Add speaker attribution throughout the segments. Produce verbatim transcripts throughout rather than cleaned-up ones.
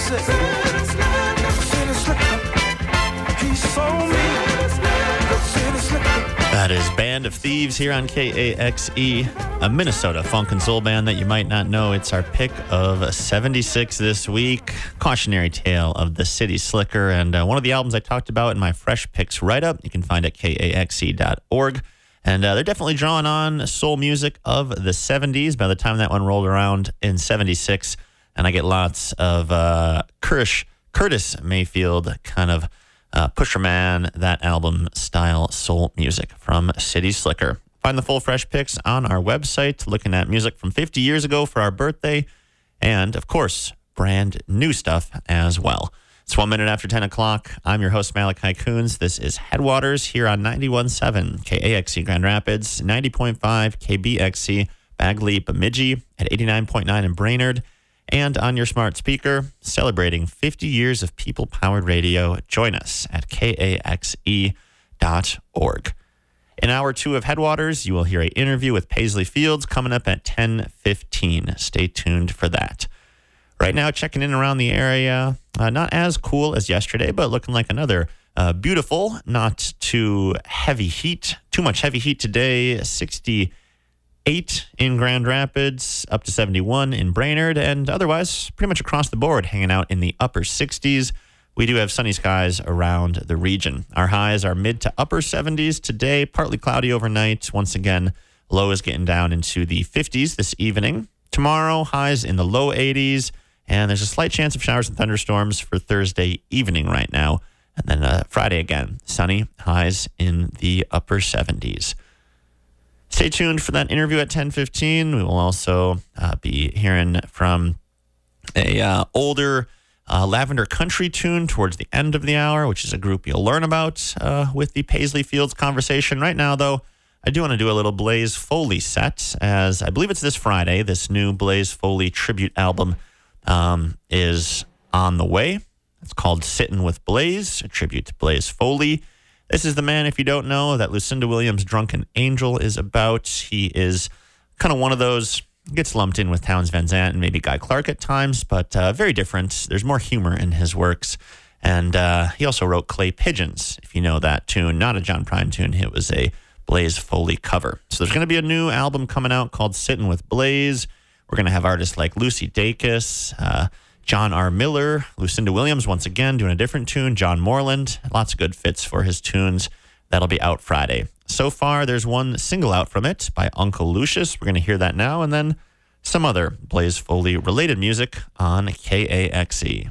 Speaker 1: sick. City Slicker. He's so mean. The City Slicker.
Speaker 2: That is Band of Thieves here on K A X E, a Minnesota funk and soul band that you might not know. It's our pick of seventy-six this week. Cautionary Tale of the City Slicker, and uh, one of the albums I talked about in my Fresh Picks write-up. You can find at K A X E dot org. And uh, they're definitely drawing on soul music of the seventies by the time that one rolled around in seventy-six. And I get lots of uh, Curtis, Curtis Mayfield kind of Uh, Pusherman, that album style soul music from City Slicker. Find the full Fresh Picks on our website, looking at music from fifty years ago for our birthday, and of course, brand new stuff as well. It's one minute after ten o'clock. I'm your host, Malachi Coons. This is Headwaters here on ninety-one point seven K A X E Grand Rapids, ninety point five K B X C Bagley Bemidji, at eighty-nine point nine in Brainerd, and on your smart speaker, celebrating fifty years of people-powered radio. Join us at K A X E dot org. In hour two of Headwaters, you will hear an interview with Paisley Fields coming up at ten fifteen. Stay tuned for that. Right now, checking in around the area, uh, not as cool as yesterday, but looking like another uh, beautiful, not too heavy heat. Too much heavy heat today, sixty eight in Grand Rapids, up to seventy-one in Brainerd, and otherwise pretty much across the board hanging out in the upper sixties. We do have sunny skies around the region. Our highs are mid to upper seventies today, partly cloudy overnight. Once again, low is getting down into the fifties this evening. Tomorrow, highs in the low eighties, and there's a slight chance of showers and thunderstorms for Thursday evening right now. And then uh, Friday again, sunny, highs in the upper seventies. Stay tuned for that interview at ten fifteen. We will also uh, be hearing from a uh, older uh, Lavender Country tune towards the end of the hour, which is a group you'll learn about uh, with the Paisley Fields conversation. Right now, though, I do want to do a little Blaze Foley set, as I believe it's this Friday. This new Blaze Foley tribute album um, is on the way. It's called Sittin' with Blaze, a tribute to Blaze Foley. This is the man, if you don't know, that Lucinda Williams' Drunken Angel is about. He is kind of one of those, gets lumped in with Townes Van Zandt and maybe Guy Clark at times, but uh, very different. There's more humor in his works. And uh, he also wrote Clay Pigeons, if you know that tune. Not a John Prine tune. It was a Blaze Foley cover. So there's going to be a new album coming out called Sittin' with Blaze. We're going to have artists like Lucy Dacus, uh, John R. Miller, Lucinda Williams, once again, doing a different tune, John Moreland. Lots of good fits for his tunes. That'll be out Friday. So far, there's one single out from it by Uncle Lucius. We're going to hear that now, and then some other Blaze Foley-related music on K A X E.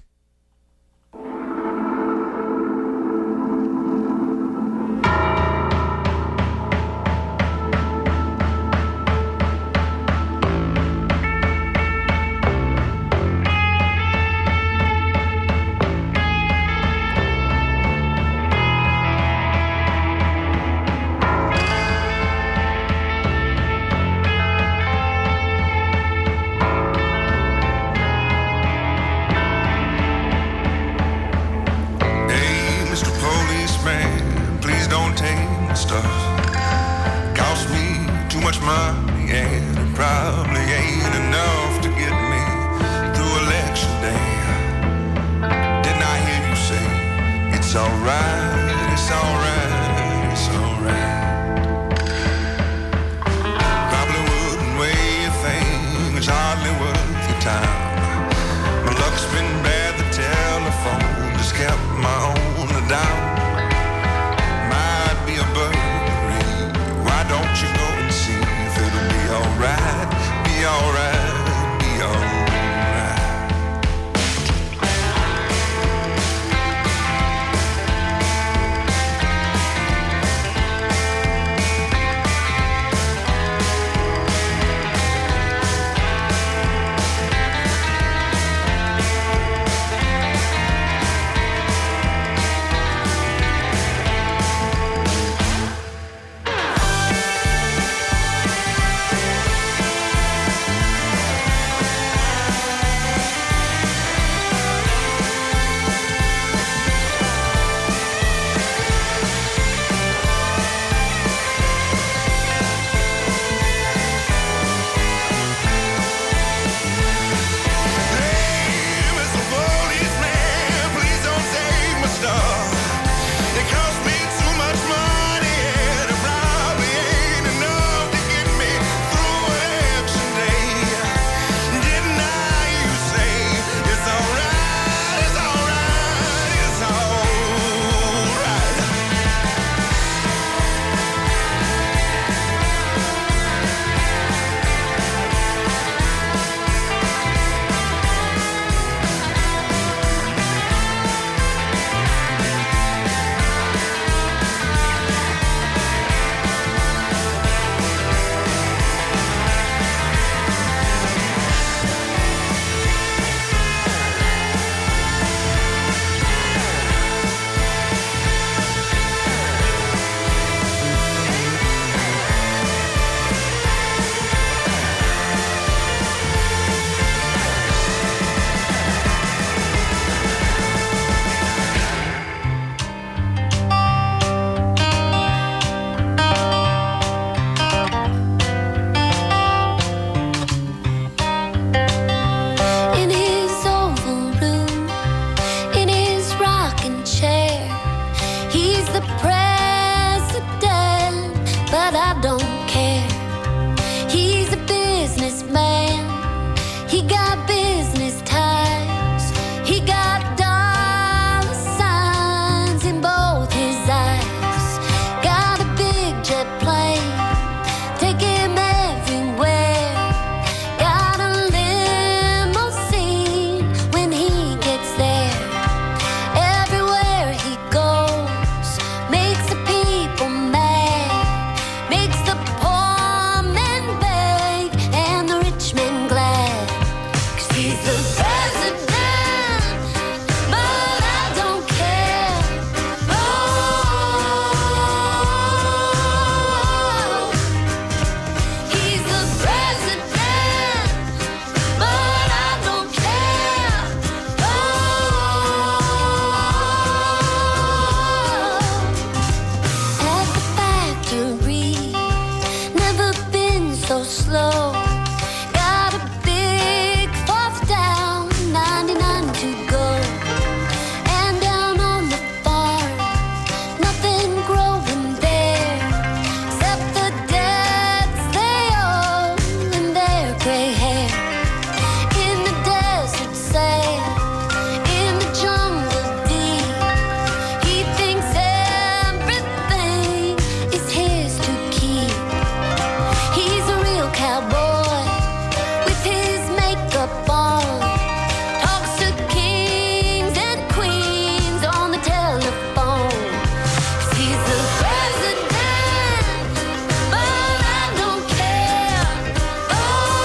Speaker 3: slow. Got a big fourth down, ninety-nine to go. And down on the farm, nothing growing there except the debts they owe and their gray hair. In the desert sand, in the jungle deep, he thinks everything is his to keep. He's a real cowboy with his makeup on. Talks to kings and queens on the telephone. 'Cause he's the president, but I don't care. Oh,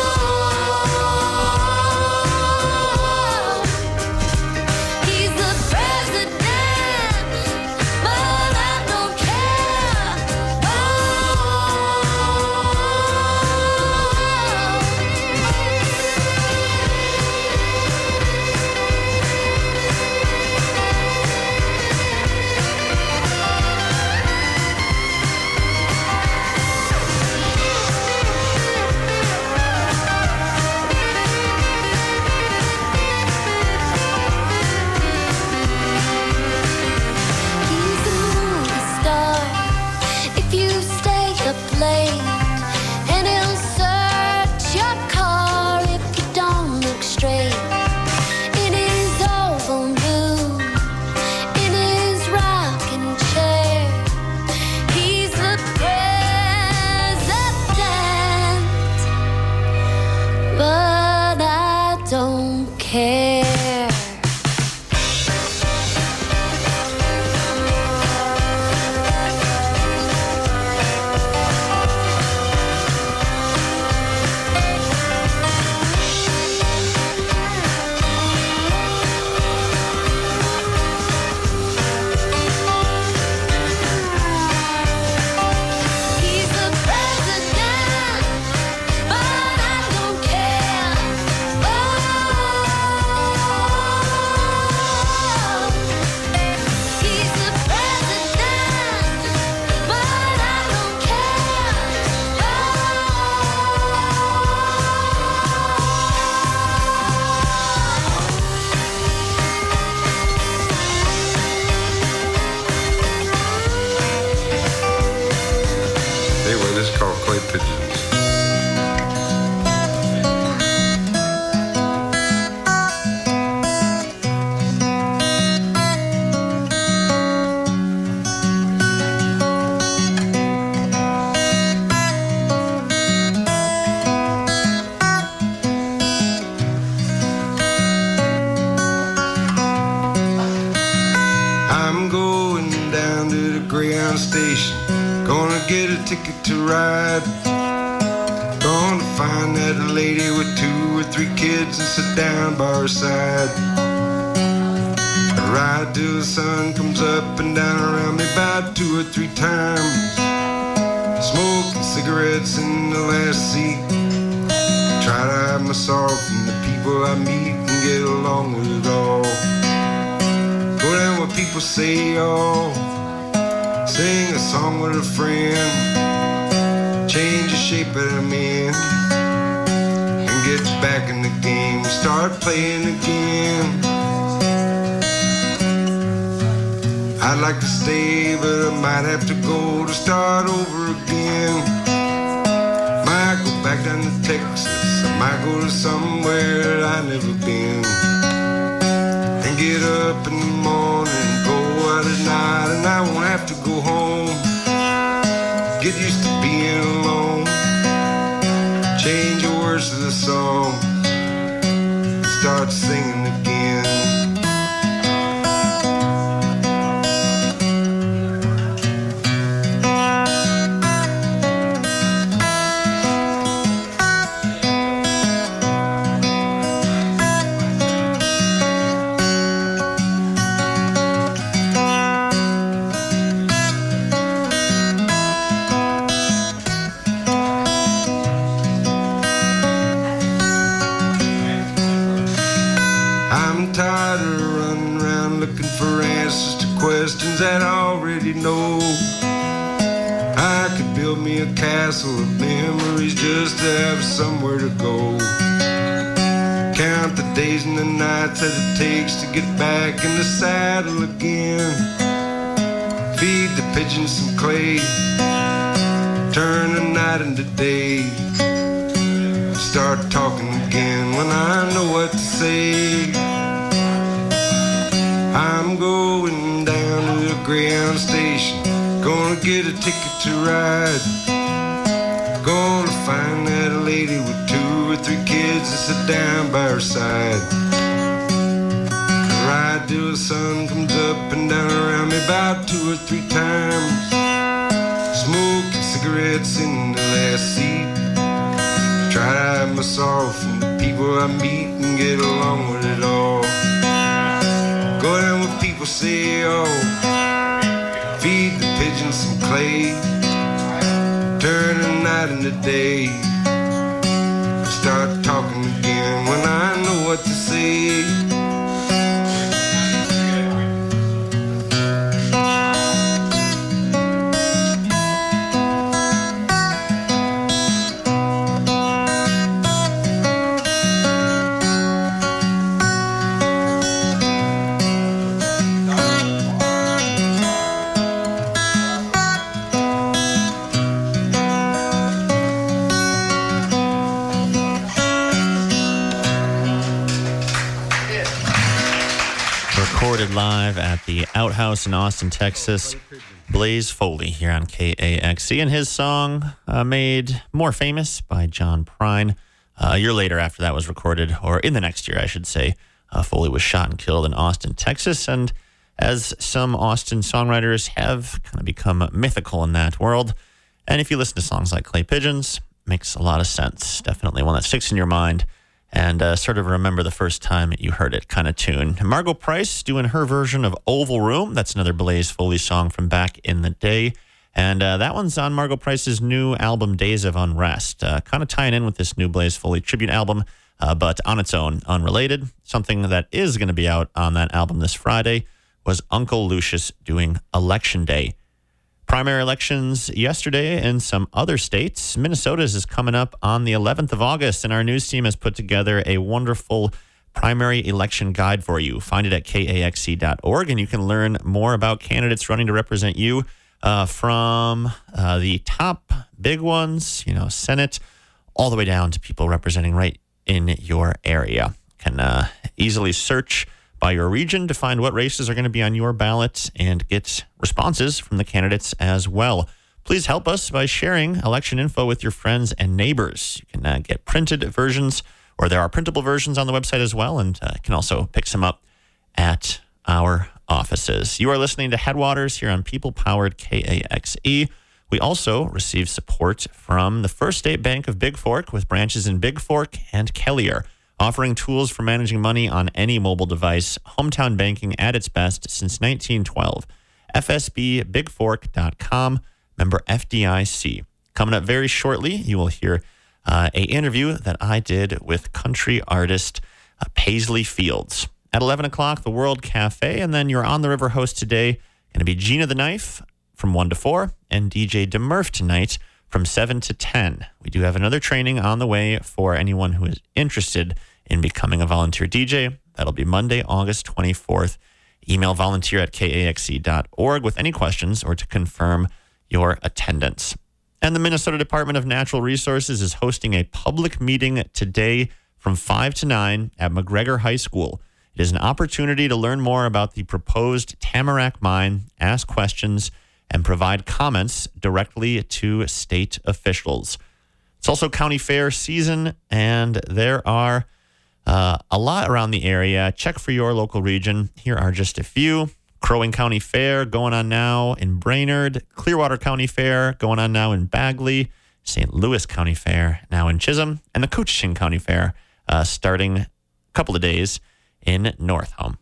Speaker 3: he's the president, but I don't care. He's a movie star if you stay up late, and he'll search your car if you don't look straight. In his oval moon, in his rocking chair, he's the president, but I don't care. He's the president, but I don't care. Oh, he's the president, but I don't care.
Speaker 4: Anyway, this is called Clay Pigeons. I'm going down to the Greyhound station. Gonna get a ticket to ride. Gonna find that lady with two or three kids and sit down by her side. I ride till the sun comes up and down around me about two or three times. Smoking cigarettes in the last seat. Try to hide my sorrow from the people I meet and get along with it all. Go down what people say, y'all. Sing a song with a friend. Change the shape of the man. And get back in the game. Start playing again. I'd like to stay, but I might have to go to start over again. Might go back down to Texas. I might go to somewhere I've never been. And get up in the morning, go out at night, and I won't have to go home. Get used to being alone. Change the words to the song. Start singing again. I'm tired castle of memories just to have somewhere to go. Count the days and the nights that it takes to get back in the saddle again. Feed the pigeons some clay, turn the night into day. Start talking again when I know what to say. I'm going down to the Greyhound station, gonna get a ticket to ride. Gonna find that lady with two or three kids and sit down by her side. Ride till the sun comes up and down around me about two or three times. Smoking cigarettes in the last seat. Try to hide my sorrow from the people I meet and get along with it all. Go down with people say, oh, feed the pigeons some clay, turn the night into day. Start talking again when I know what to say.
Speaker 2: Recorded live at the Outhouse in Austin, Texas. Blaze Foley here on K A X E, and his song uh, made more famous by John Prine. Uh, a year later after that was recorded, or in the next year, I should say, uh, Foley was shot and killed in Austin, Texas. And as some Austin songwriters have kind of become mythical in that world, and if you listen to songs like Clay Pigeons, it makes a lot of sense. Definitely one that sticks in your mind and uh, sort of remember the first time you heard it kind of tune. Margo Price doing her version of Oval Room. That's another Blaze Foley song from back in the day. And uh, that one's on Margo Price's new album, Days of Unrest. Uh, kind of tying in with this new Blaze Foley tribute album, uh, but on its own, unrelated. Something that is going to be out on that album this Friday was Uncle Lucius doing Election Day. Primary elections yesterday in some other states. Minnesota's is coming up on the eleventh of August, and our news team has put together a wonderful primary election guide for you. Find it at K A X E dot org, and you can learn more about candidates running to represent you uh, from uh, the top big ones, you know, Senate, all the way down to people representing right in your area. You can uh, easily search by your region to find what races are going to be on your ballot and get responses from the candidates as well. Please help us by sharing election info with your friends and neighbors. You can uh, get printed versions, or there are printable versions on the website as well, and uh, can also pick some up at our offices. You are listening to Headwaters here on People-Powered K A X E. We also receive support from the First State Bank of Big Fork with branches in Big Fork and Kelliher, offering tools for managing money on any mobile device. Hometown banking at its best since nineteen twelve. F S B big fork dot com, member F D I C. Coming up very shortly, you will hear uh, a interview that I did with country artist uh, Paisley Fields. At eleven o'clock, the World Cafe, and then your On the River host today going to be Gina the Knife from one to four, and D J DeMurph tonight from seven to ten. We do have another training on the way for anyone who is interested in becoming a volunteer D J. That'll be Monday, August twenty-fourth. Email volunteer at K A X E dot org with any questions or to confirm your attendance. And the Minnesota Department of Natural Resources is hosting a public meeting today from five to nine at McGregor High School. It is an opportunity to learn more about the proposed Tamarack mine, ask questions, and provide comments directly to state officials. It's also county fair season, and there are uh, a lot around the area. Check for your local region. Here are just a few. Crow Wing County Fair going on now in Brainerd. Clearwater County Fair going on now in Bagley. Saint Louis County Fair now in Chisholm. And the Coochin County Fair uh, starting a couple of days in North Home.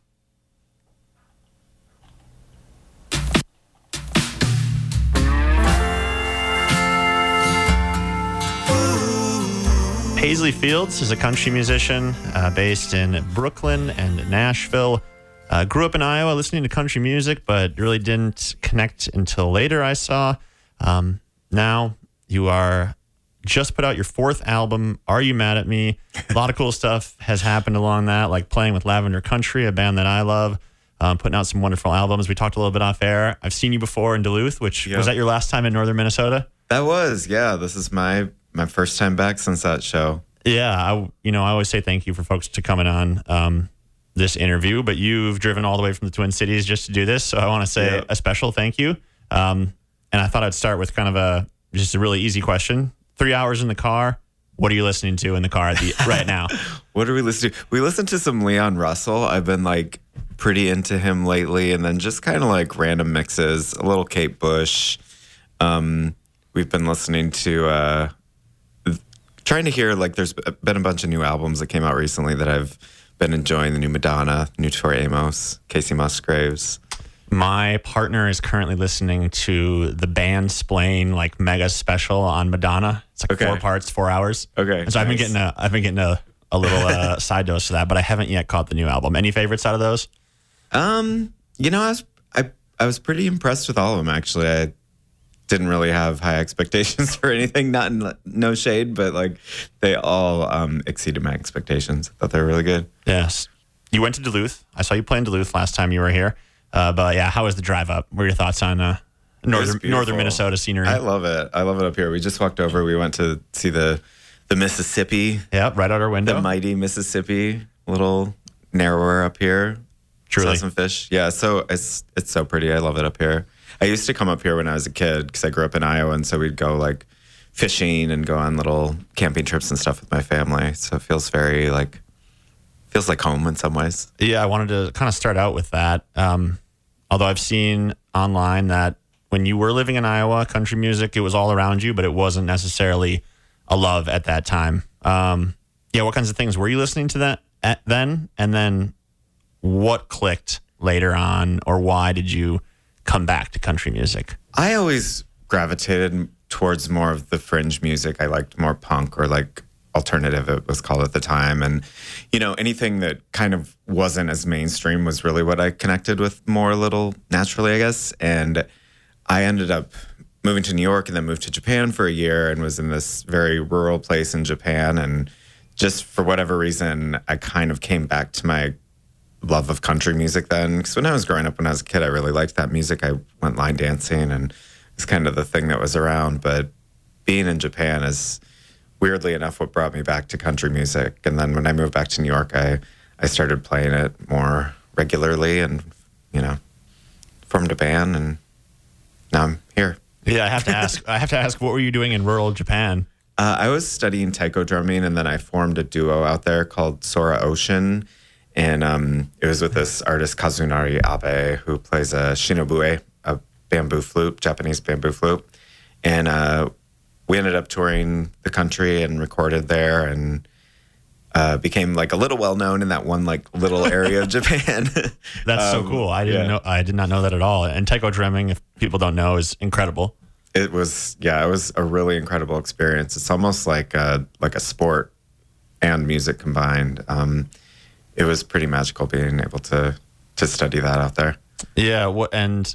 Speaker 2: Paisley Fields is a country musician uh, based in Brooklyn and Nashville. Uh, grew up in Iowa listening to country music, but really didn't connect until later, I saw. Um, now You are just put out your fourth album, Are You Mad at Me? A lot of cool stuff has happened along that, like playing with Lavender Country, a band that I love, um, putting out some wonderful albums. We talked a little bit off air. I've seen you before in Duluth, which
Speaker 5: Yep.
Speaker 2: was that your last time in northern Minnesota?
Speaker 5: That was, yeah. This is my my first time back since that show.
Speaker 2: Yeah, I, you know, I always say thank you for folks to coming on um, this interview, but you've driven all the way from the Twin Cities just to do this, so I want to say
Speaker 5: Yep.
Speaker 2: a special thank you. Um, and I thought I'd start with kind of a just a really easy question. Three hours in the car. What are you listening to in the car at the, right now?
Speaker 5: What are we listening to? We listened to some Leon Russell. I've been like pretty into him lately, and then just kind of like random mixes, a little Kate Bush. Um, we've been listening to, uh, trying to hear, like, there's been a bunch of new albums that came out recently that I've been enjoying. The new Madonna, new Tori Amos, Casey Musgraves.
Speaker 2: My partner is currently listening to the band Splain like mega special on Madonna. It's like
Speaker 5: Okay.
Speaker 2: four parts, four hours.
Speaker 5: Okay,
Speaker 2: And so I've been
Speaker 5: nice.
Speaker 2: getting a I've been getting a, a little uh, side dose of that, but I haven't yet caught the new album. Any favorites out of those?
Speaker 5: Um, you know, I was I I was pretty impressed with all of them. Actually, I didn't really have high expectations for anything. Not in, no shade, but like they all um, exceeded my expectations. I thought they were really good.
Speaker 2: Yes. You went to Duluth. I saw you play in Duluth last time you were here. Uh, but yeah, how was the drive up? What are your thoughts on uh, northern
Speaker 5: beautiful.
Speaker 2: northern Minnesota scenery?
Speaker 5: I love it. I love it up here. We just walked over. We went to see the the Mississippi,
Speaker 2: yeah, right out our window.
Speaker 5: the mighty Mississippi, a little narrower up here.
Speaker 2: Truly.
Speaker 5: Saw some fish. Yeah, so it's it's so pretty. I love it up here. I used to come up here when I was a kid because I grew up in Iowa, and so we'd go like fishing and go on little camping trips and stuff with my family. So it feels very like feels like home in some ways.
Speaker 2: Yeah, I wanted to kind of start out with that. Um, although I've seen online that when you were living in Iowa, country music, it was all around you, but it wasn't necessarily a love at that time. Um, yeah, what kinds of things were you listening to that at then? And then what clicked later on, or why did you come back to country music?
Speaker 5: I always gravitated towards more of the fringe music. I liked more punk or like alternative, it was called at the time. And, you know, anything that kind of wasn't as mainstream was really what I connected with more a little naturally, I guess. And I ended up moving to New York and then moved to Japan for a year and was in this very rural place in Japan. And just for whatever reason, I kind of came back to my love of country music then. Because when I was growing up, when I was a kid, I really liked that music. I went line dancing and it's kind of the thing that was around. But being in Japan is weirdly enough what brought me back to country music. And then when I moved back to New York, I, I started playing it more regularly and, you know, formed a band and now I'm here.
Speaker 2: Yeah, I have to ask. I have to ask. What were you doing in rural Japan?
Speaker 5: Uh, I was studying taiko drumming, and then I formed a duo out there called Sora Ocean, and um, it was with this artist Kazunari Abe, who plays a shinobue, a bamboo flute, Japanese bamboo flute, and uh, we ended up touring the country and recorded there, and uh, became like a little well known in that one like little area of Japan.
Speaker 2: That's so
Speaker 5: Um,
Speaker 2: cool. I didn't
Speaker 5: yeah.
Speaker 2: know. I did not know that at all. And taiko drumming, if people don't know, is incredible.
Speaker 5: It was, yeah, it was a really incredible experience. It's almost like a, like a sport and music combined. Um, it was pretty magical being able to to study that out there.
Speaker 2: Yeah. What and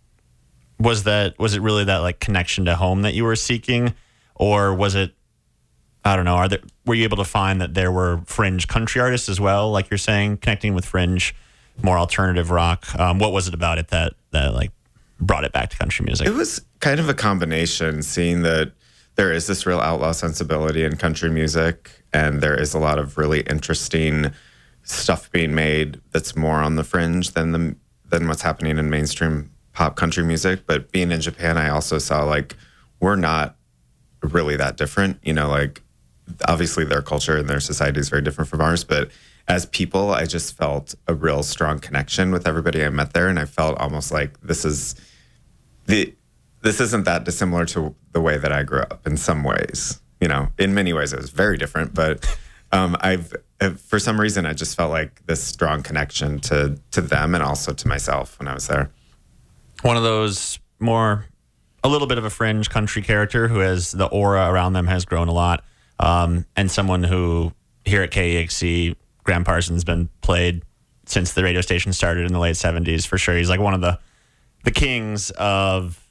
Speaker 2: was that? Was it really that like connection to home that you were seeking, or was it? I don't know. Are there? Were you able to find that there were fringe country artists as well, like you're saying, connecting with fringe, more alternative rock? Um, what was it about it that that like brought it back to country music?
Speaker 5: It was kind of a combination, seeing that there is this real outlaw sensibility in country music, and there is a lot of really interesting stuff being made that's more on the fringe than the than what's happening in mainstream pop country music. But being in Japan, I also saw like we're not really that different. You know, like obviously their culture and their society is very different from ours, but as people, I just felt a real strong connection with everybody I met there, and I felt almost like this is the this isn't that dissimilar to the way that I grew up in some ways. You know, in many ways it was very different, but um, I've for some reason I just felt like this strong connection to to them and also to myself when I was there.
Speaker 2: One of those more, a little bit of a fringe country character who has the aura around them has grown a lot, um, and someone who here at K E X E, Graham Parsons been played since the radio station started in the late seventies for sure. He's like one of the the kings of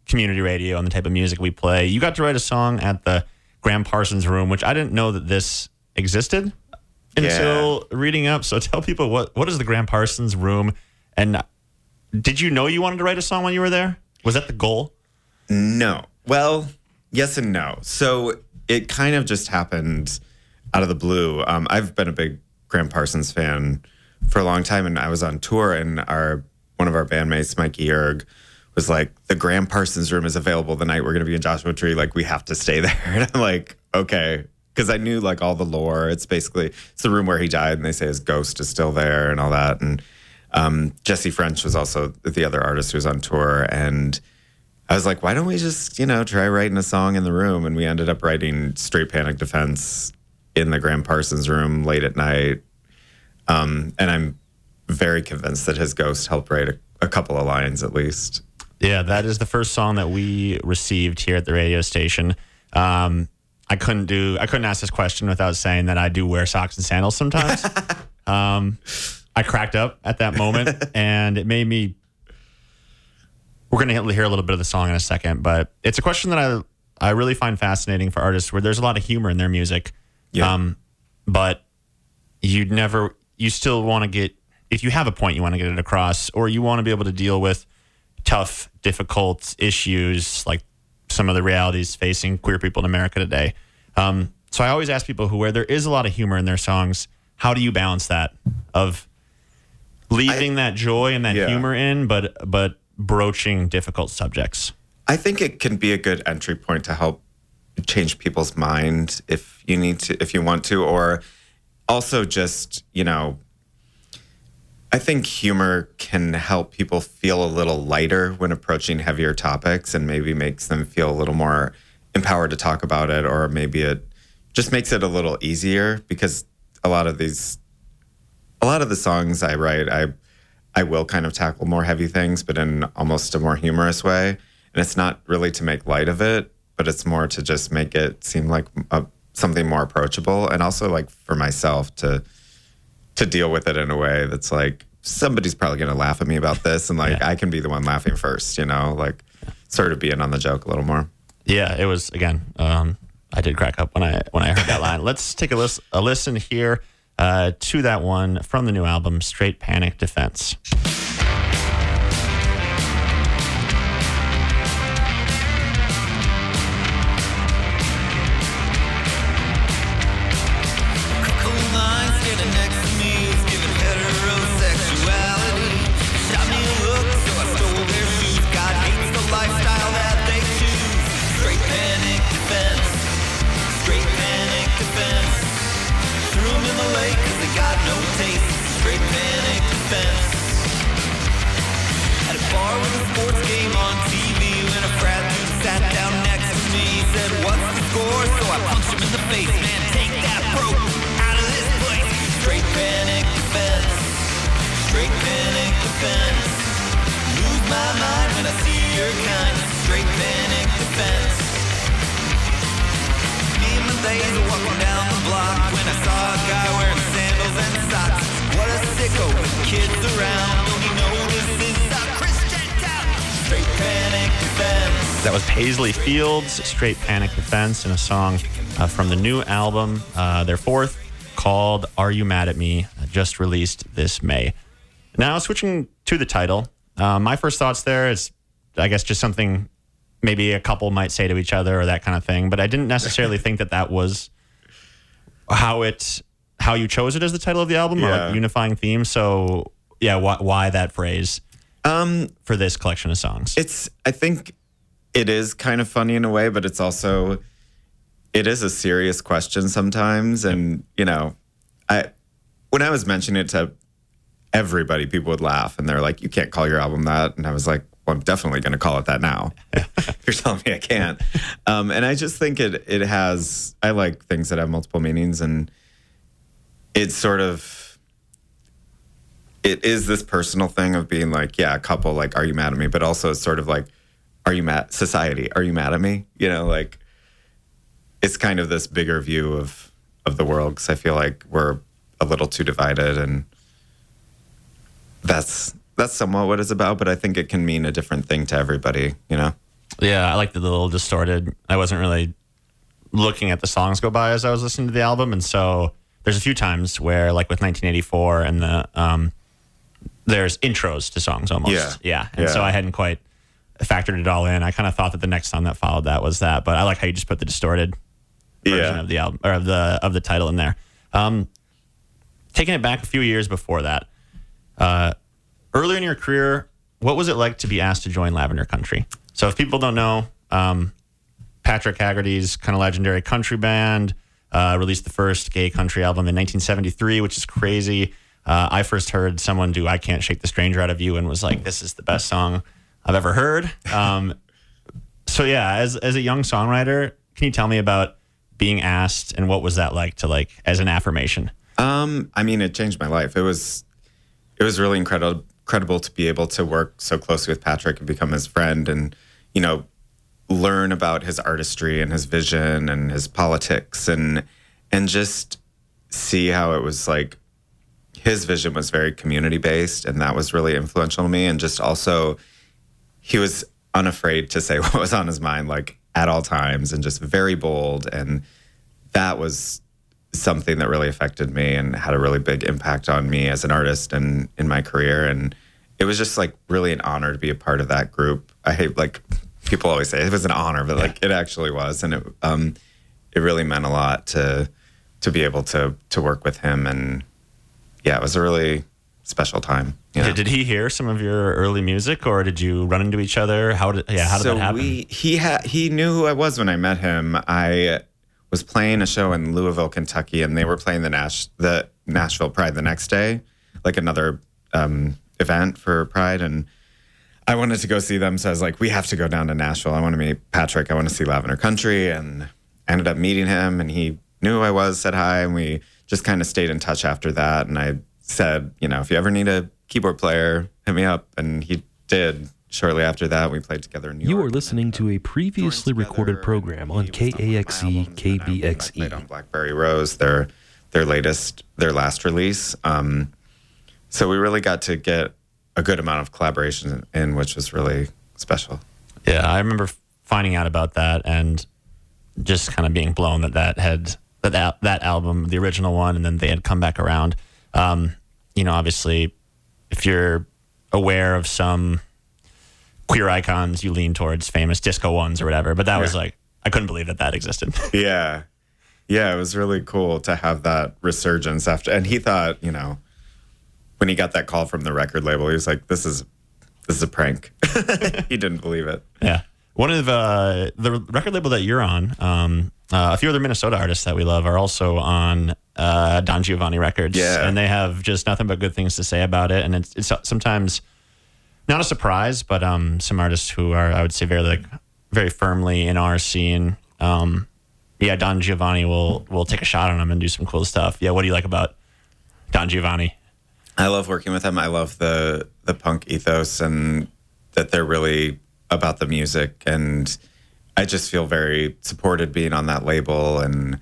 Speaker 2: community radio and the type of music we play. You got to write a song at the Graham Parsons Room, which I didn't know that this existed until yeah. reading up. So tell people, what what is the Graham Parsons Room? And did you know you wanted to write a song when you were there? Was that the goal?
Speaker 5: No. Well, yes and no. So it kind of just happened out of the blue. Um, I've been a big Graham Parsons fan for a long time, and I was on tour, and our one of our bandmates, Mikey Yerg, was like, the Graham Parsons Room is available the night we're going to be in Joshua Tree. Like, we have to stay there. And I'm like, okay. Because I knew, like, all the lore. It's basically, it's the room where he died, and they say his ghost is still there and all that. And um, Jesse French was also the other artist who was on tour. And I was like, why don't we just, you know, try writing a song in the room? And we ended up writing Straight Panic Defense in the Graham Parsons Room late at night. Um, and I'm very convinced that his ghost helped write a, a couple of lines at least.
Speaker 2: Yeah, that is the first song that we received here at the radio station. Um, I couldn't do, I couldn't ask this question without saying that I do wear socks and sandals sometimes. um, I cracked up at that moment, and it made me. We're going to hear a little bit of the song in a second, but it's a question that I I really find fascinating for artists where there's a lot of humor in their music.
Speaker 5: Yeah.
Speaker 2: Um, but you'd never, you still want to get, if you have a point, you want to get it across, or you want to be able to deal with tough, difficult issues like some of the realities facing queer people in America today. Um, so I always ask people who, where there is a lot of humor in their songs, how do you balance that of leaving I, that joy and that
Speaker 5: yeah.
Speaker 2: humor in, but but broaching difficult subjects?
Speaker 5: I think it can be a good entry point to help change people's mind if you need to, if you want to, or also just, you know, I think humor can help people feel a little lighter when approaching heavier topics, and maybe makes them feel a little more empowered to talk about it, or maybe it just makes it a little easier, because a lot of these, a lot of the songs I write, I I will kind of tackle more heavy things, but in almost a more humorous way. And it's not really to make light of it, but it's more to just make it seem like a, something more approachable, and also like for myself to to deal with it in a way that's like, somebody's probably going to laugh at me about this, and like yeah. I can be the one laughing first, you know, like sort of being on the joke a little more.
Speaker 2: Yeah, it was, again, um, I did crack up when I when I heard that line. Let's take a, lis- a listen here uh, to that one from the new album, Straight Panic Defense. That was Paisley Fields, Straight Panic Defense, and a song uh, from the new album, uh, their fourth, called Are You Mad at Me, uh, just released this May. Now, switching to the title, uh, my first thoughts there is, I guess, just something maybe a couple might say to each other or that kind of thing, but I didn't necessarily think that that was how it, how you chose it as the title of the album, yeah. or like unifying theme. So, yeah, why, why that phrase um, for this collection of songs?
Speaker 5: It's, I think... It is kind of funny in a way, but it's also, it is a serious question sometimes. And, you know, I when I was mentioning it to everybody, people would laugh, and they're like, you can't call your album that. And I was like, well, I'm definitely going to call it that now. You're telling me I can't. Um, and I just think it it has, I like things that have multiple meanings, and it's sort of, it is this personal thing of being like, yeah, a couple, like, are you mad at me? But also it's sort of like, are you mad, society, are you mad at me? You know, like, it's kind of this bigger view of, of the world, because I feel like we're a little too divided, and that's that's somewhat what it's about, but I think it can mean a different thing to everybody, you know?
Speaker 2: Yeah, I liked it a little distorted. I wasn't really looking at the songs go by as I was listening to the album, and so there's a few times where, like with nineteen eighty-four, and the um, there's intros to songs almost.
Speaker 5: Yeah,
Speaker 2: yeah, and
Speaker 5: yeah.
Speaker 2: so I hadn't quite factored it all in. I kind of thought that the next song that followed that was that, but I like how you just put the distorted version
Speaker 5: Yeah.
Speaker 2: of the album or of the of the title in there. Um, taking it back a few years before that, uh, earlier in your career, what was it like to be asked to join Lavender Country? So if people don't know, um, Patrick Haggerty's kind of legendary country band uh, released the first gay country album in nineteen seventy-three, which is crazy. Uh, I first heard someone do I Can't Shake the Stranger Out of You and was like, this is the best song I've ever heard. Um, so yeah, as as a young songwriter, can you tell me about being asked and what was that like to like as an affirmation?
Speaker 5: Um, I mean, it changed my life. It was it was really incredible incredible to be able to work so closely with Patrick and become his friend and, you know, learn about his artistry and his vision and his politics and and just see how it was like his vision was very community based, and that was really influential to me. And just also he was unafraid to say what was on his mind, like at all times, and just very bold. And that was something that really affected me and had a really big impact on me as an artist and in my career. And it was just like really an honor to be a part of that group. I hate like people always say it was an honor, but like it actually was. And it, um, it really meant a lot to, to be able to, to work with him. And yeah, it was a really special time. You know?
Speaker 2: Did, did he hear some of your early music, or did you run into each other? How did yeah? How did
Speaker 5: so
Speaker 2: that happen?
Speaker 5: we he had he knew who I was when I met him. I was playing a show in Louisville, Kentucky, and they were playing the Nash the Nashville Pride the next day, like another um, event for Pride, and I wanted to go see them. So I was like, we have to go down to Nashville. I want to meet Patrick. I want to see Lavender Country, and I ended up meeting him, and he knew who I was, said hi, and we just kind of stayed in touch after that. And I said, you know, if you ever need a keyboard player, hit me up. And he did. Shortly after that, we played together in New
Speaker 6: You
Speaker 5: York.
Speaker 6: are listening to a previously recorded program on K A X E K B X E.
Speaker 5: Played on Blackberry Rose, their their latest, their last release. Um, so we really got to get a good amount of collaboration in, which was really special.
Speaker 2: Yeah, I remember finding out about that and just kind of being blown that that had that that, that album, the original one, and then they had come back around. Um, you know, obviously, if you're aware of some queer icons, you lean towards famous disco ones or whatever. But that yeah. was like, I couldn't believe that that existed.
Speaker 5: yeah. Yeah, it was really cool to have that resurgence after. And he thought, you know, when he got that call from the record label, he was like, this is this is a prank. He didn't believe it.
Speaker 2: Yeah. One of uh, the record label that you're on, um, uh, a few other Minnesota artists that we love are also on uh, Don Giovanni Records.
Speaker 5: Yeah.
Speaker 2: And they have just nothing but good things to say about it. And it's, it's sometimes not a surprise, but um, some artists who are, I would say, very like very firmly in our scene. Um, yeah, Don Giovanni will will take a shot on them and do some cool stuff. Yeah, what do you like about Don Giovanni?
Speaker 5: I love working with them. I love the the punk ethos and that they're really about the music. And I just feel very supported being on that label. And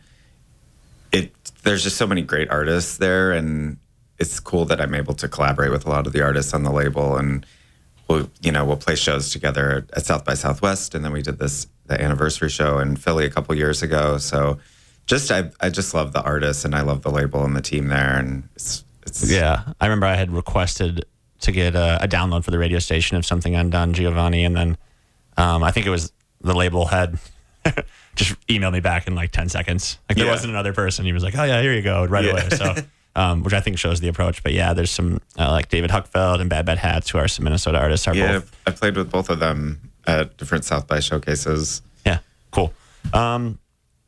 Speaker 5: it there's just so many great artists there, and it's cool that I'm able to collaborate with a lot of the artists on the label. And we'll, you know, we'll play shows together at South by Southwest, and then we did this the anniversary show in Philly a couple years ago. So, just I I just love the artists, and I love the label and the team there, and it's it's
Speaker 2: yeah. I remember I had requested to get a, a download for the radio station of something on Don Giovanni, and then um, I think it was the label had just emailed me back in like ten seconds. Like there
Speaker 5: Yeah.
Speaker 2: wasn't another person. He was like, "Oh yeah, here you go," right
Speaker 5: Yeah.
Speaker 2: away. So. Um, which I think shows the approach. But yeah, there's some uh, like David Huckfeld and Bad Bad Hats, who are some Minnesota artists. Are
Speaker 5: yeah.
Speaker 2: both.
Speaker 5: I played with both of them at different South by showcases.
Speaker 2: Yeah, cool. Um,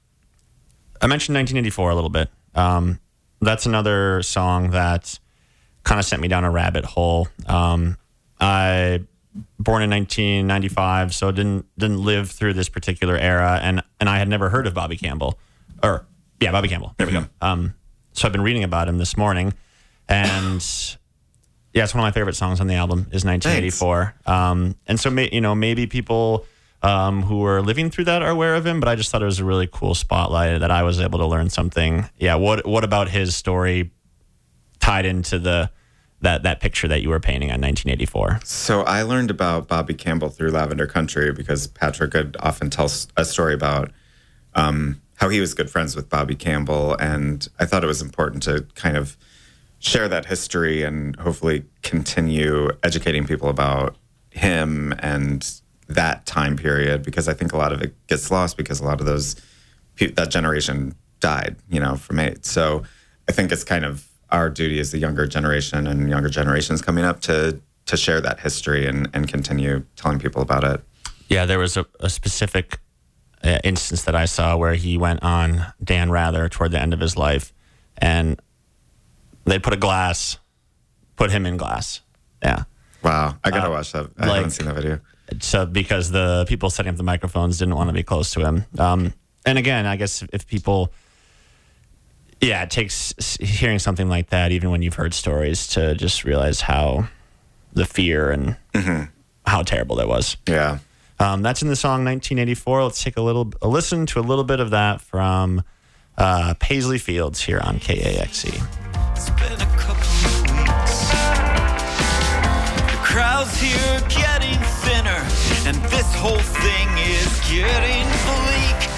Speaker 2: I mentioned nineteen eighty-four a little bit. Um, that's another song that kind of sent me down a rabbit hole. Um, I born in nineteen ninety-five, so didn't didn't live through this particular era, and and I had never heard of Bobby Campbell, or yeah, Bobby Campbell. There we go. Um, So I've been reading about him this morning, and yeah, it's one of my favorite songs on the album is nineteen eighty-four. Um, and so, may, you know, maybe people um, who were living through that are aware of him, but I just thought it was a really cool spotlight that I was able to learn something. Yeah, what what about his story tied into the that that picture that you were painting on nineteen eighty-four?
Speaker 5: So I learned about Bobby Campbell through Lavender Country because Patrick would often tell s- a story about um, how he was good friends with Bobby Campbell. And I thought it was important to kind of share that history and hopefully continue educating people about him and that time period, because I think a lot of it gets lost because a lot of those, that generation died, you know, from AIDS. So I think it's kind of our duty as the younger generation and younger generations coming up to to share that history and, and continue telling people about it.
Speaker 2: Yeah, there was a, a specific uh, instance that I saw where he went on Dan Rather toward the end of his life, and they put a glass, put him in glass. Yeah.
Speaker 5: Wow. I got to
Speaker 2: Uh,
Speaker 5: watch that. I
Speaker 2: like-
Speaker 5: haven't seen that video.
Speaker 2: So because the people setting up the microphones didn't want to be close to him. Um, and again, I guess if people, yeah, it takes s- hearing something like that, even when you've heard stories, to just realize how the fear and how terrible that was.
Speaker 5: Yeah.
Speaker 2: Um, that's in the song nineteen eighty-four. Let's take a little a listen to a little bit of that from uh, Paisley Fields here on K A X E.
Speaker 7: It's been a couple of weeks. The crowd's here getting thinner, and this whole thing is getting bleak.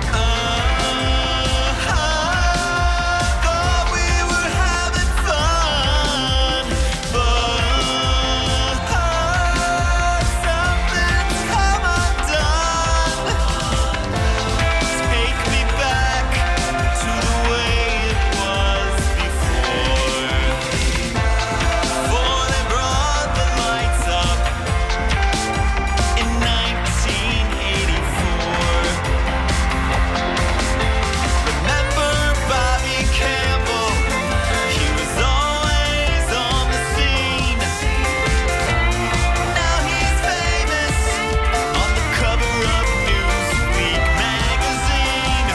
Speaker 7: Uh, I thought we were having fun, but something's come undone. Take me back to the way it was before. Before they brought the lights up in nineteen eighty-four. Remember Bobby Campbell? He was always on the scene. Now he's famous on the cover of Newsweek magazine.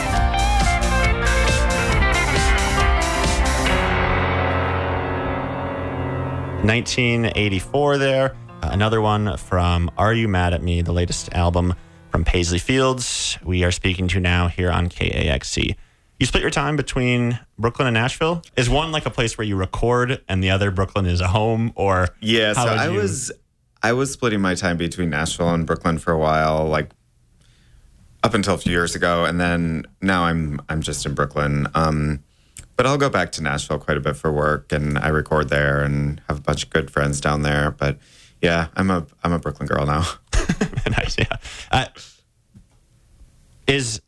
Speaker 2: nineteen eighty-four there. Uh, another one from Are You Mad at Me, the latest album from Paisley Fields. We are speaking to now here on K A X C. You split your time between Brooklyn and Nashville? Is one like a place where you record and the other Brooklyn is a home, or
Speaker 5: Yeah,
Speaker 2: how
Speaker 5: so
Speaker 2: would
Speaker 5: I
Speaker 2: you-
Speaker 5: was I was splitting my time between Nashville and Brooklyn for a while, like up until a few years ago, and then now I'm I'm just in Brooklyn. Um, but I'll go back to Nashville quite a bit for work, and I record there and have a bunch of good friends down there. But yeah, I'm a I'm a Brooklyn girl now.
Speaker 2: Nice, yeah. Uh, is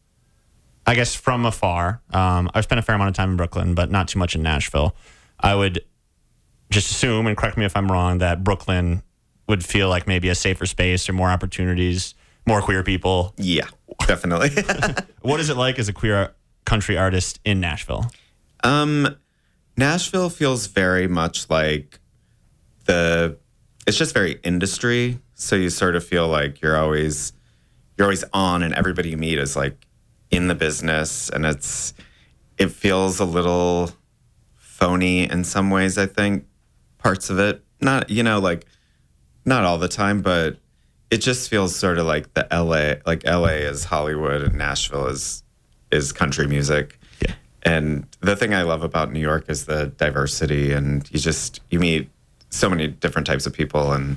Speaker 2: I guess from afar, um, I've spent a fair amount of time in Brooklyn, but not too much in Nashville. I would just assume, and correct me if I'm wrong, that Brooklyn would feel like maybe a safer space or more opportunities, more queer people.
Speaker 5: Yeah, definitely.
Speaker 2: What is it like as a queer country artist in Nashville?
Speaker 5: Um, Nashville feels very much like the. It's just very industry, so you sort of feel like you're always you're always on, and everybody you meet is like in the business, and it's it feels a little phony in some ways. I think parts of it, not you know like not all the time, but it just feels sort of like the L A, like L A is Hollywood and Nashville is is country music.
Speaker 2: Yeah.
Speaker 5: And the thing I love about New York is the diversity, and you just you meet so many different types of people, and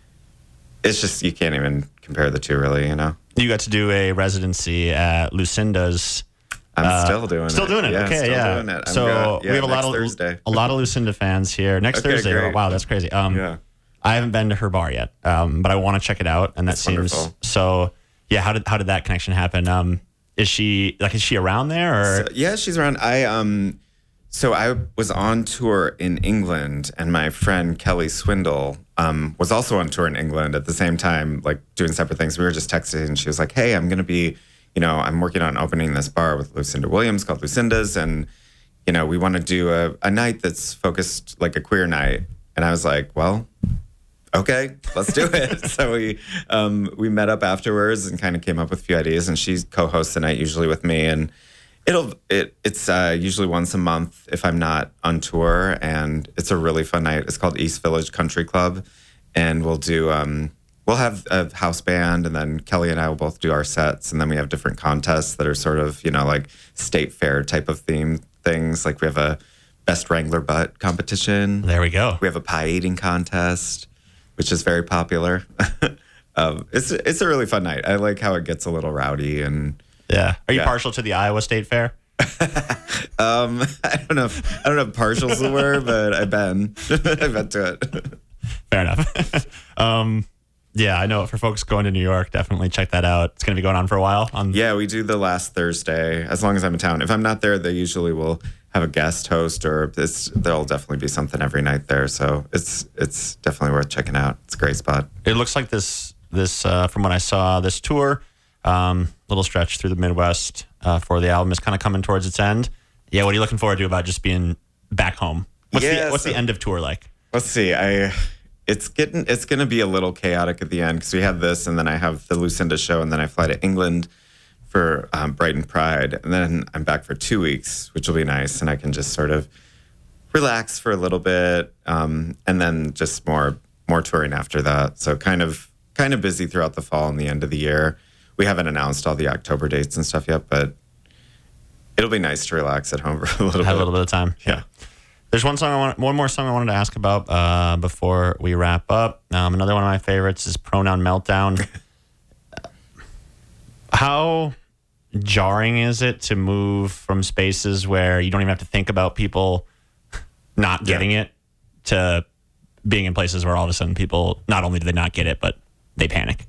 Speaker 5: it's just you can't even compare the two, really. You know,
Speaker 2: You got to do a residency at Lucinda's.
Speaker 5: I'm
Speaker 2: Uh,
Speaker 5: still doing
Speaker 2: Still
Speaker 5: it.
Speaker 2: doing it.
Speaker 5: Yeah,
Speaker 2: okay,
Speaker 5: still
Speaker 2: yeah.
Speaker 5: doing it. I'm
Speaker 2: so
Speaker 5: go- yeah,
Speaker 2: we have a lot
Speaker 5: next
Speaker 2: of
Speaker 5: Thursday.
Speaker 2: a lot of Lucinda fans here. Next
Speaker 5: Okay,
Speaker 2: Thursday.
Speaker 5: great.
Speaker 2: Wow, that's crazy. Um,
Speaker 5: Yeah.
Speaker 2: I haven't been to her bar yet, um, but I want to check it out, and that
Speaker 5: It's
Speaker 2: seems
Speaker 5: wonderful.
Speaker 2: so. Yeah, how did how did that connection happen? Um, is she like is she around there or?
Speaker 5: So, yeah, she's around. I um, so I was on tour in England, and my friend Kelly Swindle um was also on tour in England at the same time, like doing separate things. We were just texting, and she was like, "Hey, I'm gonna be, you know, I'm working on opening this bar with Lucinda Williams called Lucinda's, and you know, we want to do a, a night that's focused like a queer night." And I was like, "Well, okay, let's do it." So we um, we met up afterwards and kind of came up with a few ideas. And she co-hosts the night usually with me, and it'll it it's uh, usually once a month if I'm not on tour, and it's a really fun night. It's called East Village Country Club, and we'll do um, we'll have a house band, and then Kelly and I will both do our sets, and then we have different contests that are sort of you know like state fair type of theme things. Like we have a Best Wrangler Butt competition.
Speaker 2: There we go.
Speaker 5: We have a pie eating contest, which is very popular. um, it's it's a really fun night. I like how it gets a little rowdy and
Speaker 2: Yeah. Are you
Speaker 5: Yeah.
Speaker 2: partial to the Iowa State Fair?
Speaker 5: um, I don't know. If, I don't know if partials were, but I've been I've been to it.
Speaker 2: Fair enough. um, yeah, I know for folks going to New York, definitely check that out. It's going to be going on for a while. On
Speaker 5: Yeah, we do the last Thursday, as long as I'm in town. If I'm not there, they usually will have a guest host, or it's, there'll definitely be something every night there. So it's it's definitely worth checking out. It's a great spot.
Speaker 2: It looks like this this uh, from what I saw, this tour, um, little stretch through the Midwest uh, for the album is kind of coming towards its end. Yeah, what are you looking forward to about just being back home? What's
Speaker 5: Yeah,
Speaker 2: the what's
Speaker 5: so-
Speaker 2: the end of tour like?
Speaker 5: Let's see. I it's getting it's going to be a little chaotic at the end because we have this, and then I have the Lucinda show, and then I fly to England for um, Brighton Pride, and then I'm back for two weeks, which will be nice, and I can just sort of relax for a little bit, um, and then just more more touring after that. So kind of kind of busy throughout the fall and the end of the year. We haven't announced all the October dates and stuff yet, but it'll be nice to relax at home for a little
Speaker 2: Have
Speaker 5: bit.
Speaker 2: a little bit of time.
Speaker 5: Yeah.
Speaker 2: There's one song I want, one more song I wanted to ask about uh, before we wrap up. Um, another one of my favorites is Pronoun Meltdown. How jarring is it to move from spaces where you don't even have to think about people not getting it to being in places where all of a sudden people, not only do they not get it, but they panic?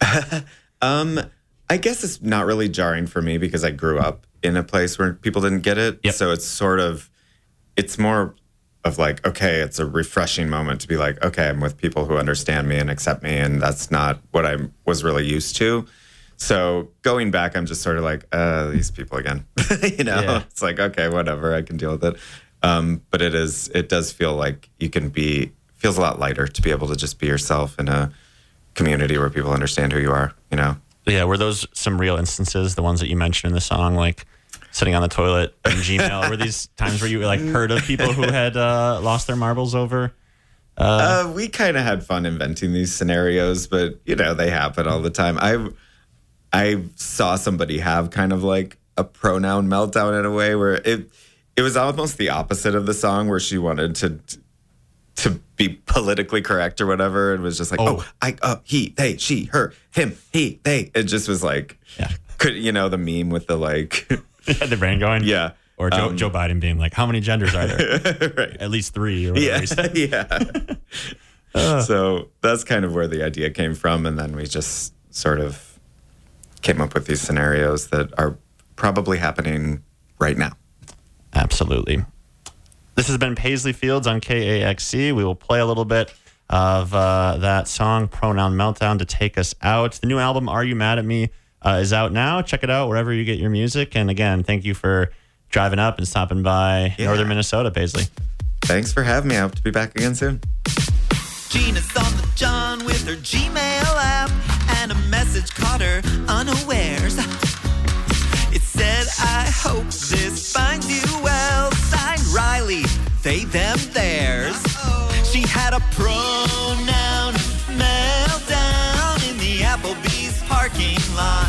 Speaker 5: Um, I guess it's not really jarring for me because I grew up in a place where people didn't get it.
Speaker 2: Yep.
Speaker 5: So it's sort of, it's more of like, okay, it's a refreshing moment to be like, okay, I'm with people who understand me and accept me. And that's not what I was really used to. So going back, I'm just sort of like, uh, these people again, you know,
Speaker 2: Yeah.
Speaker 5: It's like, okay, whatever, I can deal with it. Um, but it is, it does feel like you can be, feels a lot lighter to be able to just be yourself in a community where people understand who you are, you know?
Speaker 2: Yeah, were those some real instances, the ones that you mentioned in the song, like sitting on the toilet in Gmail? Were these times where you like heard of people who had uh, lost their marbles over?
Speaker 5: Uh, we kind of had fun inventing these scenarios, but you know they happen all the time. I I saw somebody have kind of like a pronoun meltdown in a way where it it was almost the opposite of the song, where she wanted to to be politically correct or whatever. It was just like,
Speaker 2: Oh.
Speaker 5: oh, I, uh, he, they, she, her, him, he, they. It just was like,
Speaker 2: Yeah.
Speaker 5: could you know the meme with the like,
Speaker 2: You had the brain going?
Speaker 5: yeah,
Speaker 2: Or Joe,
Speaker 5: Um,
Speaker 2: Joe Biden being like, how many genders are there?
Speaker 5: right.
Speaker 2: At least three or whatever
Speaker 5: Yeah,
Speaker 2: he said.
Speaker 5: yeah. So that's kind of where the idea came from, and then we just sort of came up with these scenarios that are probably happening right now.
Speaker 2: Absolutely. This has been Paisley Fields on K A X C. We will play a little bit of uh, that song, Pronoun Meltdown, to take us out. The new album, Are You Mad at Me, uh, is out now. Check it out wherever you get your music. And again, thank you for driving up and stopping by
Speaker 5: Yeah.
Speaker 2: northern Minnesota, Paisley.
Speaker 5: Thanks for having me. I hope to be back again soon.
Speaker 7: Gina's on the John with her Gmail app, and a message caught her unawares. It said, I hope this finds you well. Signed Riley, they, them, theirs. She had a pronoun meltdown in the Applebee's parking lot.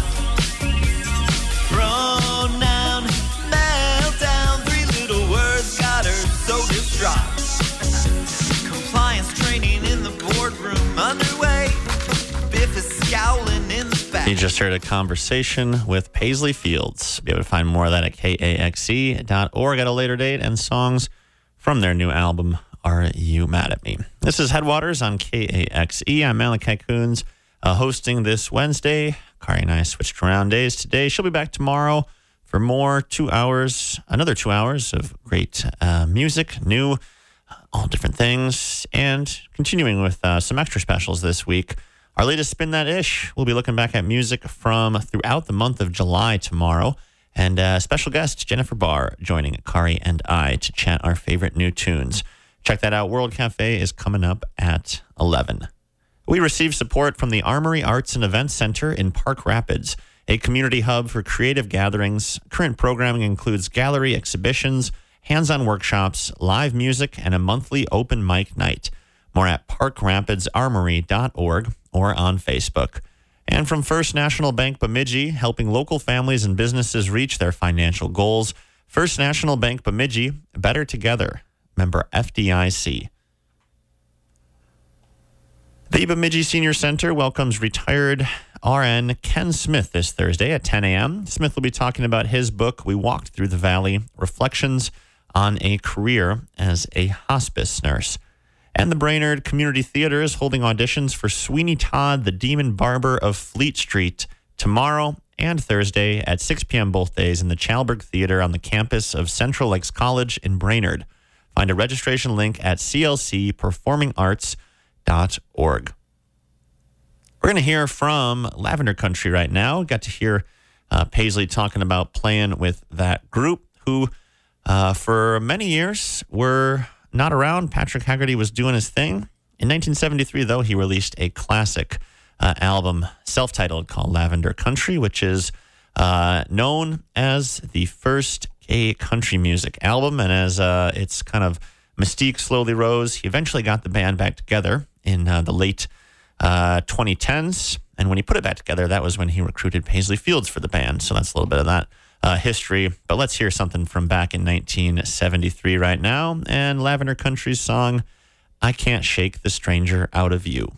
Speaker 7: Pronoun meltdown, three little words got her so distraught. Compliance training in the boardroom underway. Biff is scowling in the back.
Speaker 2: You just heard a conversation with Paisley Fields. Be able to find more of that at K A X C dot org at a later date, and songs from their new album, Are You Mad at Me? This is Headwaters on K A X E. I'm Malachi Coons, uh, hosting this Wednesday. Kari and I switched around days today. She'll be back tomorrow for more two hours, another two hours of great uh, music, new, all different things, and continuing with uh, some extra specials this week. Our latest Spin That Ish, we'll be looking back at music from throughout the month of July tomorrow. And uh, special guest Jennifer Barr joining Kari and I to chat our favorite new tunes. Check that out. World Cafe is coming up at eleven. We received support from the Armory Arts and Events Center in Park Rapids, a community hub for creative gatherings. Current programming includes gallery exhibitions, hands-on workshops, live music, and a monthly open mic night. More at park rapids armory dot org or on Facebook. And from First National Bank Bemidji, helping local families and businesses reach their financial goals. First National Bank Bemidji, Better Together, member F D I C. The Bemidji Senior Center welcomes retired R N Ken Smith this Thursday at ten a.m. Smith will be talking about his book, We Walked Through the Valley, Reflections on a Career as a Hospice Nurse. And the Brainerd Community Theater is holding auditions for Sweeney Todd, the Demon Barber of Fleet Street, tomorrow and Thursday at six p.m. both days in the Chalberg Theater on the campus of Central Lakes College in Brainerd. Find a registration link at c l c performing arts dot org. We're going to hear from Lavender Country right now. Got to hear uh, Paisley talking about playing with that group who, uh, for many years, were not around. Patrick Haggerty was doing his thing. In nineteen seventy-three, though, he released a classic uh, album, self-titled, called Lavender Country, which is uh, known as the first gay country music album. And as uh, its kind of mystique slowly rose, he eventually got the band back together in uh, the late uh, twenty tens. And when he put it back together, that was when he recruited Paisley Fields for the band. So that's a little bit of that uh, history. But let's hear something from back in nineteen seventy-three right now. And Lavender Country's song, I Can't Shake the Stranger Out of You.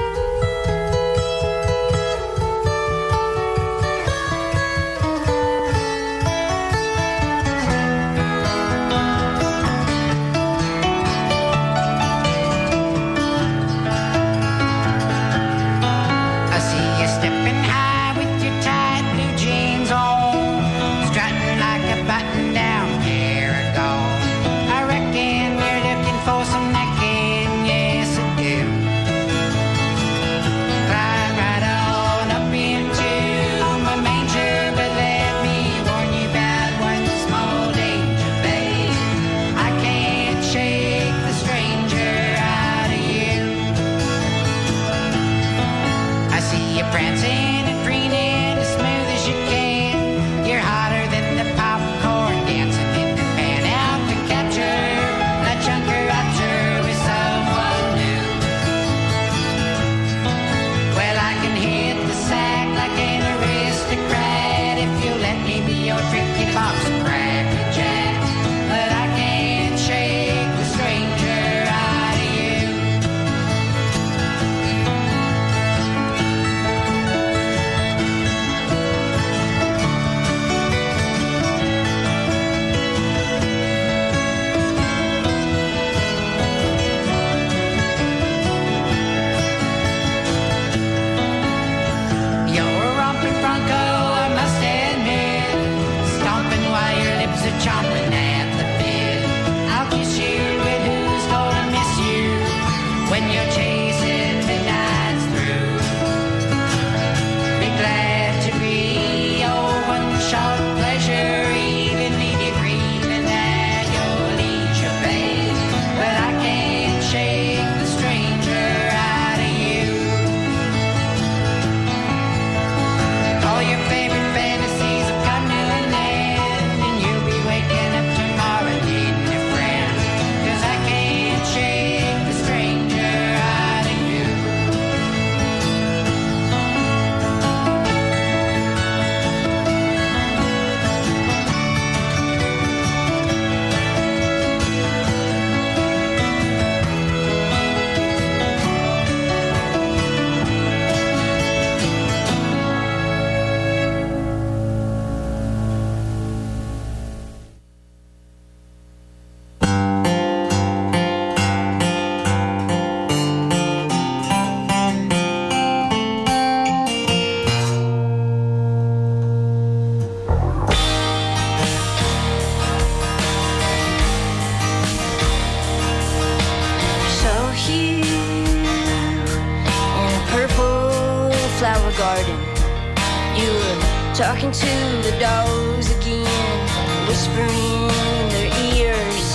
Speaker 8: Talking to the dogs again, whispering in their ears,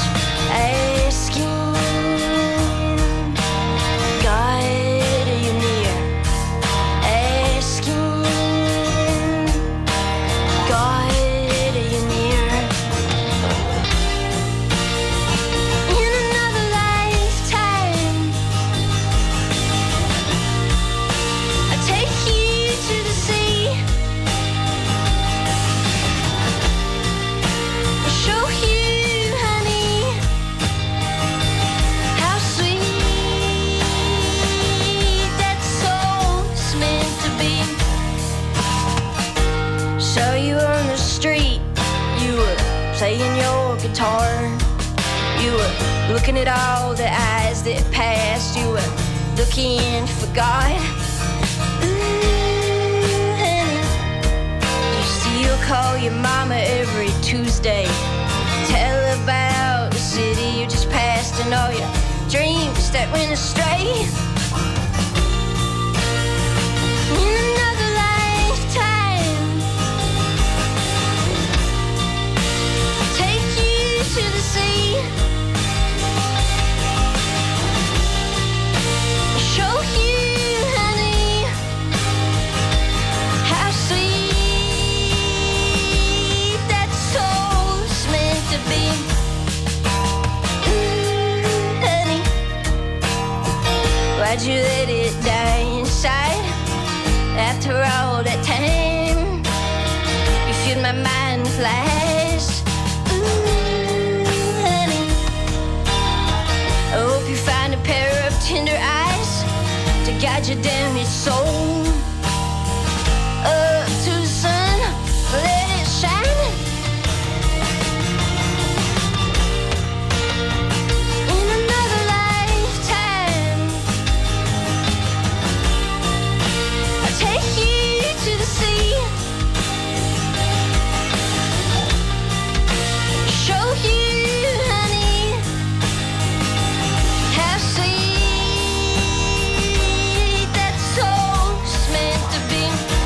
Speaker 8: asking, God, are you near? Asking, God, are you near? In another lifetime, I take you to the sea. Show
Speaker 9: your guitar. You were looking at all the eyes that passed. You were looking for God. Ooh, honey, you still call your mama every Tuesday. Tell her about the city you just passed and all your dreams that went astray. In another lifetime, I'll take you to the sea. Show you, honey, how sweet that soul's meant to be. Ooh, honey, why'd you let it die inside? After all that time, you filled my mind with lies. Ooh, honey, I hope you find a pair of tender eyes to guide your damaged soul up to the sun. Let it shine. In another lifetime, I'll take you to the sea. Show you, honey, how sweet that soul's meant to be.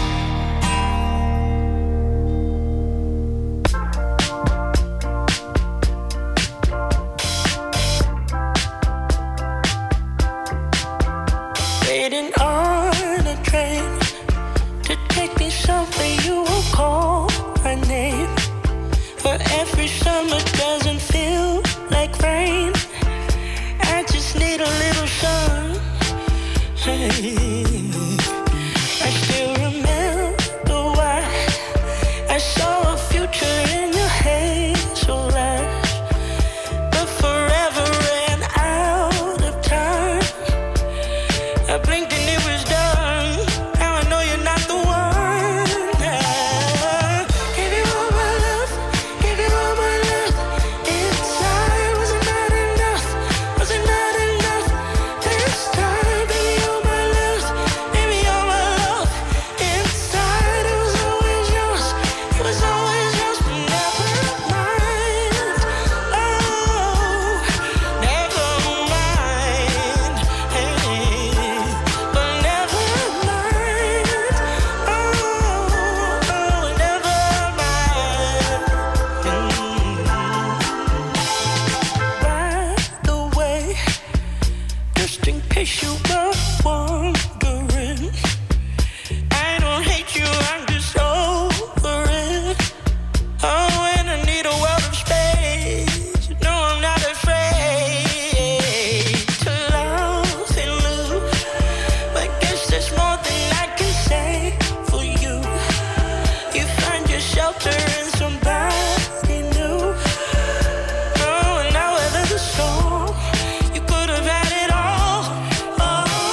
Speaker 1: Waiting on a train to take me somewhere you will call my name. Where every summer doesn't feel like rain. I just need a little sun. Hey, I still remember why I saw a future in your hazel eyes, but forever ran out of time. I blinked and it was done. Now I know you're not the one. Give you all my love, give you all my love. Inside, was it not enough? Was it not enough? This time, baby, all my love, baby, all my love. Inside, it was always yours. It was always yours, but never mind. Oh, never mind. Hey, but never mind. Oh, oh, never mind. By the way, just in case you were wondering, I don't hate you, I'm just over it. Oh, and I need a world of space. No, I'm not afraid to love and lose. But guess there's more than I can say for you. You find your shelter in somebody new. Oh, and now weather the storm. You could have had it all. Oh,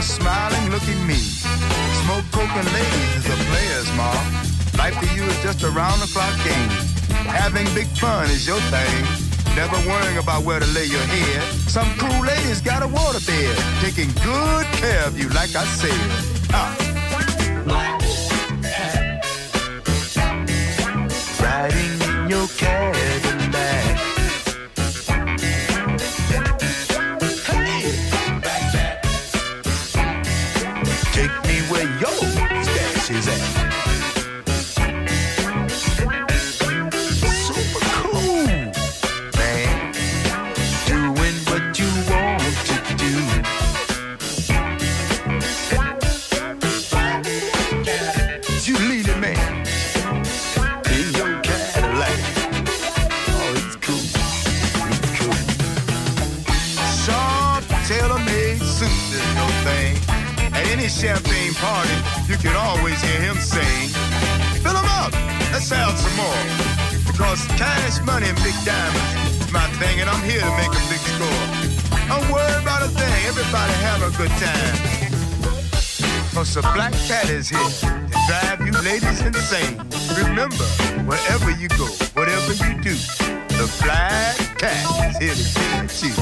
Speaker 10: smiling, looking mean. Smoke, coke, and ladies is a player's mark. Life to you is just a round-the-clock game. Having big fun is your thing. Never worrying about where to lay your head. Some cool ladies got a waterbed, taking good care of you, like I said. Ah. Riding in your Cadillac. Take me where your stash is at. Super cool, man. Doing what you want to do. You leading man in your Cadillac. Oh, it's cool. It's cool. Short, tailor-made suit is no thing. At any champagne party, you can always hear him sing. Fill him up, let's have some more. Because cash money and big diamonds is my thing, and I'm here to make a big score. Don't worry about a thing, everybody have a good time. Cause the black cat is here to drive you ladies insane. Remember, wherever you go, whatever you do, the black cat is here to get you.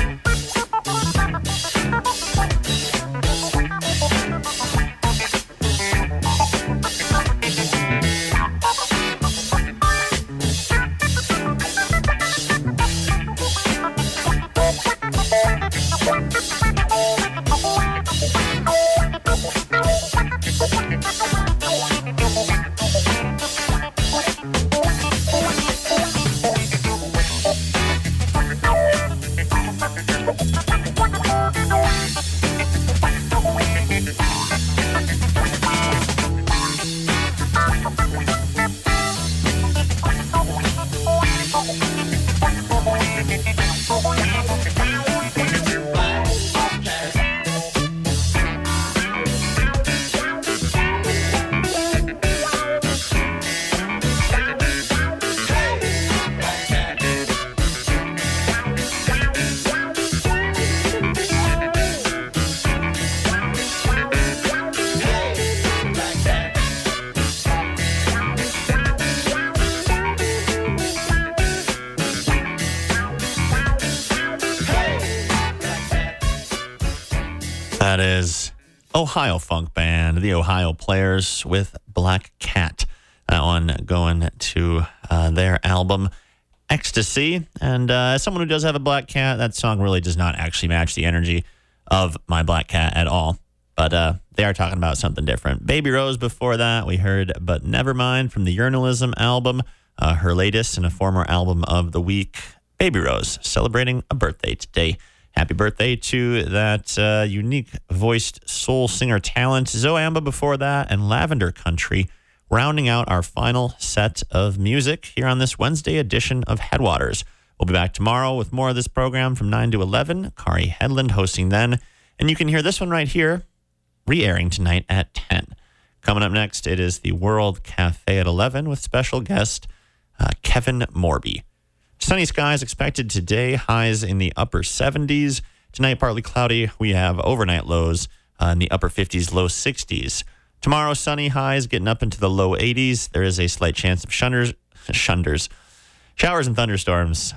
Speaker 2: That is Ohio Funk Band, the Ohio Players with Black Cat. That one going to uh, their album Ecstasy. And uh, as someone who does have a black cat, that song really does not actually match the energy of my black cat at all. But uh, they are talking about something different. Baby Rose before that, we heard But Nevermind from the Journalism album, uh, her latest and a former album of the week. Baby Rose, celebrating a birthday today. Happy birthday to that uh, unique-voiced soul singer talent. Zoamba before that, and Lavender Country, rounding out our final set of music here on this Wednesday edition of Headwaters. We'll be back tomorrow with more of this program from nine to eleven. Kari Headland hosting then. And you can hear this one right here, re-airing tonight at ten. Coming up next, it is the World Cafe at eleven with special guest uh, Kevin Morby. Sunny skies expected today, highs in the upper seventies. Tonight, partly cloudy. We have overnight lows uh, in the upper fifties, low sixties. Tomorrow, sunny highs getting up into the low eighties. There is a slight chance of shunders, shunders, showers and thunderstorms.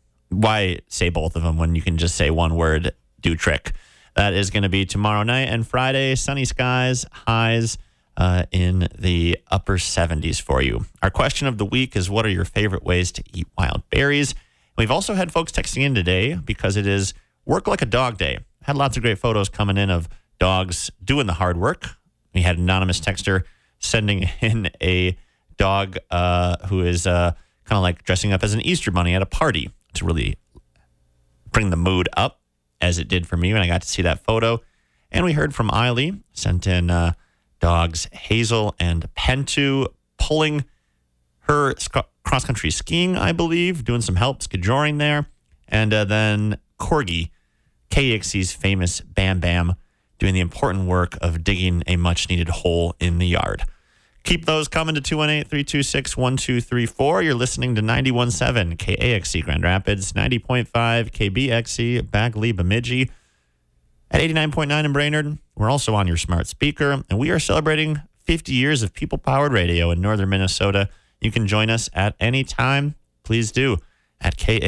Speaker 2: Why say both of them when you can just say one word, do trick? That is going to be tomorrow night. And Friday, sunny skies, highs uh, in the upper seventies for you. Our question of the week is, what are your favorite ways to eat wild berries? We've also had folks texting in today because it is Work Like a Dog Day. Had lots of great photos coming in of dogs doing the hard work. We had an anonymous texter sending in a dog uh, who is uh, kind of like dressing up as an Easter bunny at a party to really bring the mood up, as it did for me when I got to see that photo. And we heard from Eiley, sent in uh, dogs Hazel and Pentu pulling her sc- cross-country skiing, I believe, doing some help skijoring there. And uh, then Corgi, K E X C's famous Bam Bam, doing the important work of digging a much-needed hole in the yard. Keep those coming to two one eight, three two six, one two three four. You're listening to ninety-one point seven K A X C Grand Rapids, ninety point five K B X C Bagley Bemidji. At eighty-nine point nine in Brainerd, we're also on your smart speaker, and we are celebrating fifty years of people-powered radio in northern Minnesota. You can join us at any time. Please do at K A